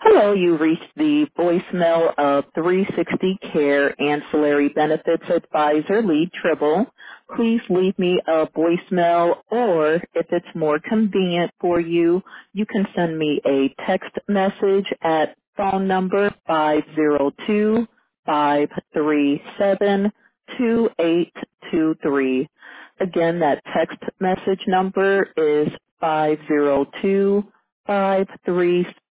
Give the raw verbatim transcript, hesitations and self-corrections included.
Hello, you reached the voicemail of three sixty Care Ancillary Benefits Advisor Lee Tribble. Please leave me a voicemail, or if it's more convenient for you, you can send me a text message at phone number five zero two, five three seven, two eight two three. Again, that text message number is five zero two, five three seven